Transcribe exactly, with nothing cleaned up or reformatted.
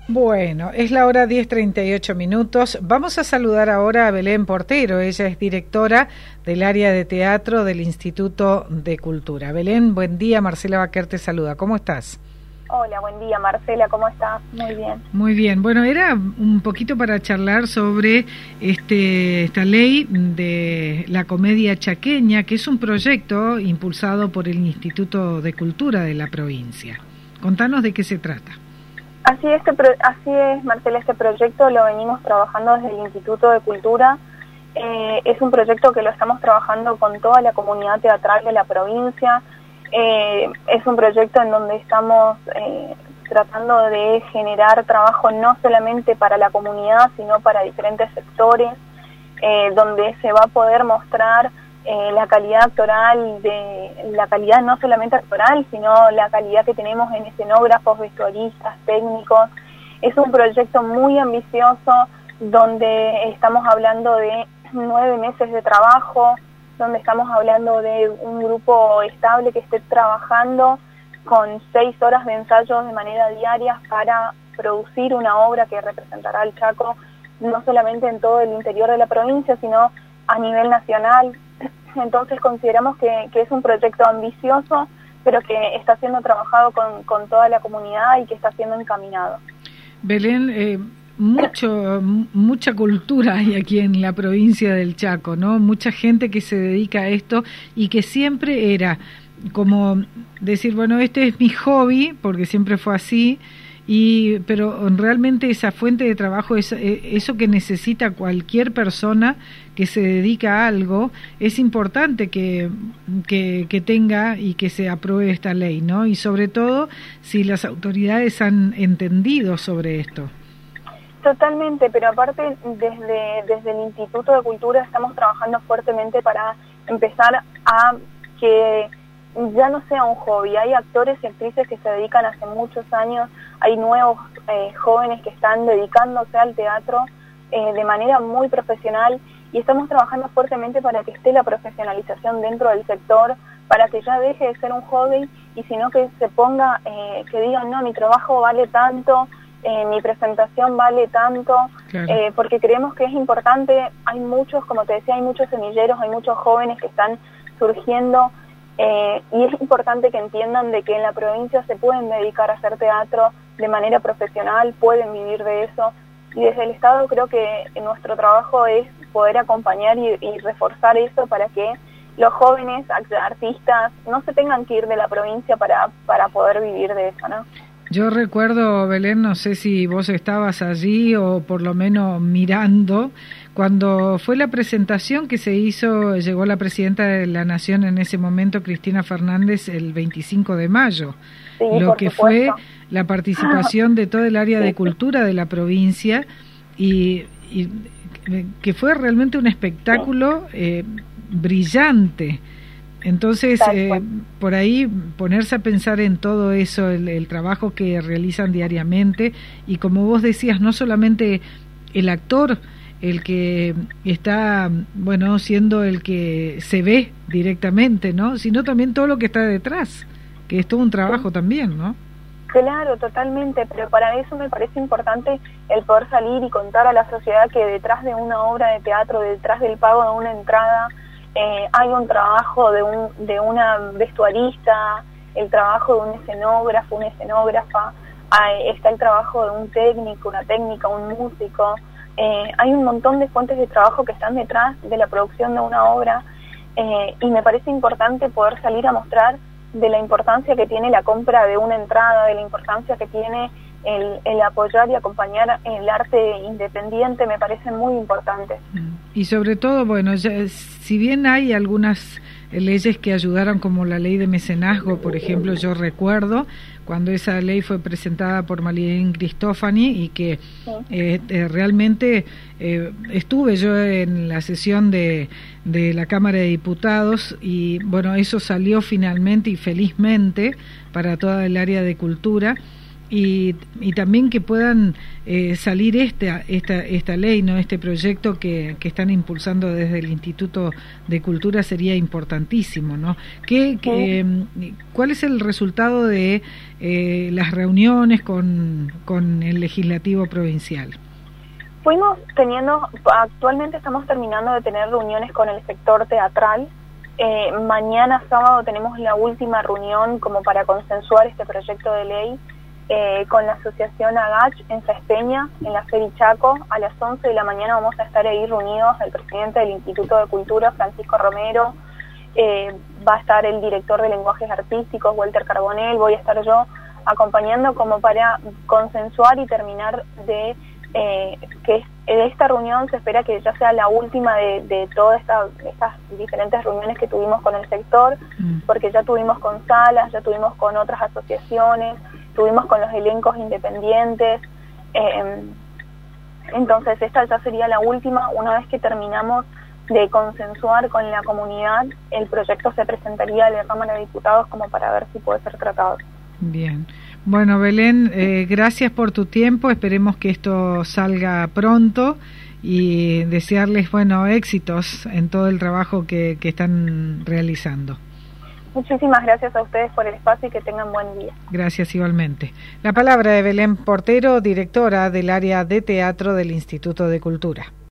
Bueno, es la hora diez treinta y ocho minutos. Vamos a saludar ahora a Belén Portero. Ella es directora del área de teatro del Instituto de Cultura. Belén, buen día. Marcela Baquer te saluda. ¿Cómo estás? Hola, buen día, Marcela. ¿Cómo estás? Muy bien. Muy bien. Bueno, era un poquito para charlar sobre este esta ley de la comedia chaqueña, que es un proyecto impulsado por el Instituto de Cultura de la provincia. Contanos de qué se trata. Así es, este, así es, Marcela, este proyecto lo venimos trabajando desde el Instituto de Cultura. Eh, es un proyecto que lo estamos trabajando con toda la comunidad teatral de la provincia. Eh, es un proyecto en donde estamos eh, tratando de generar trabajo no solamente para la comunidad, sino para diferentes sectores, eh, donde se va a poder mostrar Eh, la calidad actoral, de la calidad no solamente actoral, sino la calidad que tenemos en escenógrafos, vestuaristas, técnicos. Es un proyecto muy ambicioso donde estamos hablando de nueve meses de trabajo, donde estamos hablando de un grupo estable que esté trabajando con seis horas de ensayos de manera diaria para producir una obra que representará al Chaco no solamente en todo el interior de la provincia, sino a nivel nacional. Entonces consideramos que, que es un proyecto ambicioso, pero que está siendo trabajado con, con toda la comunidad y que está siendo encaminado. Belén, eh, mucho mucha cultura hay aquí en la provincia del Chaco, ¿no? Mucha gente que se dedica a esto y que siempre era como decir, bueno, este es mi hobby, porque siempre fue así, y pero realmente esa fuente de trabajo, es eso que necesita cualquier persona que se dedica a algo, es importante que, que, que tenga y que se apruebe esta ley, ¿no? Y sobre todo si las autoridades han entendido sobre esto. Totalmente, pero aparte desde, desde el Instituto de Cultura estamos trabajando fuertemente para empezar a que ya no sea un hobby. Hay actores y actrices que se dedican hace muchos años, hay nuevos eh, jóvenes que están dedicándose al teatro eh, de manera muy profesional, y estamos trabajando fuertemente para que esté la profesionalización dentro del sector, para que ya deje de ser un hobby y sino que se ponga, eh, que digan, no, mi trabajo vale tanto, eh, mi presentación vale tanto, claro. eh, porque creemos que es importante. Hay muchos, como te decía, hay muchos semilleros, hay muchos jóvenes que están surgiendo. Eh, y es importante que entiendan de que en la provincia se pueden dedicar a hacer teatro de manera profesional, pueden vivir de eso, y desde el Estado creo que nuestro trabajo es poder acompañar y, y reforzar eso para que los jóvenes artistas no se tengan que ir de la provincia para, para poder vivir de eso, ¿no? Yo recuerdo, Belén, no sé si vos estabas allí o por lo menos mirando, cuando fue la presentación que se hizo, llegó la presidenta de la Nación en ese momento, Cristina Fernández, el veinticinco de mayo, sí, lo que supuesto. fue la participación de todo el área de cultura de la provincia, y, y que fue realmente un espectáculo eh, brillante. Entonces, eh, por ahí ponerse a pensar en todo eso, el, el trabajo que realizan diariamente, y como vos decías, no solamente el actor, el que está, bueno, siendo el que se ve directamente, ¿no? Sino también todo lo que está detrás, que es todo un trabajo sí. también, ¿no? Claro, totalmente, pero para eso me parece importante el poder salir y contar a la sociedad que detrás de una obra de teatro, detrás del pago de una entrada, Eh, hay un trabajo de, un, de una vestuarista, el trabajo de un escenógrafo, una escenógrafa, hay, está el trabajo de un técnico, una técnica, un músico. Eh, hay un montón de fuentes de trabajo que están detrás de la producción de una obra, eh, y me parece importante poder salir a mostrar de la importancia que tiene la compra de una entrada, de la importancia que tiene el, el apoyar y acompañar el arte independiente. Me parece muy importante. Y sobre todo, bueno, ya, si bien hay algunas leyes que ayudaron, como la ley de mecenazgo, por ejemplo, yo recuerdo cuando esa ley fue presentada por Malin Cristofani, y que sí. eh, eh, realmente eh, estuve yo en la sesión de, de la Cámara de Diputados, y bueno, eso salió finalmente y felizmente para toda el área de cultura. y, y también que puedan eh, salir esta, esta, esta ley, no este proyecto que, que están impulsando desde el Instituto de Cultura sería importantísimo, ¿no? ¿Qué, qué, ¿Cuál es el resultado de eh, las reuniones con, con el Legislativo Provincial? Fuimos teniendo, actualmente estamos terminando de tener reuniones con el sector teatral. Eh, mañana sábado tenemos la última reunión como para consensuar este proyecto de ley eh, con la asociación Agach en Sespeña, en la Feri Chaco. A las once de la mañana vamos a estar ahí reunidos el presidente del Instituto de Cultura, Francisco Romero, eh, va a estar el director de lenguajes artísticos, Walter Carbonell, voy a estar yo acompañando como para consensuar y terminar de Eh, que de esta reunión se espera que ya sea la última de, de todas esta, estas diferentes reuniones que tuvimos con el sector, mm. porque ya tuvimos con salas, ya tuvimos con otras asociaciones, tuvimos con los elencos independientes, eh, entonces esta ya sería la última. Una vez que terminamos de consensuar con la comunidad, el proyecto se presentaría a la Cámara de Diputados como para ver si puede ser tratado. Bien. Bueno, Belén, eh, gracias por tu tiempo, esperemos que esto salga pronto y desearles, bueno, éxitos en todo el trabajo que, que están realizando. Muchísimas gracias a ustedes por el espacio y que tengan buen día. Gracias igualmente. La palabra de Belén Portero, directora del área de teatro del Instituto de Cultura.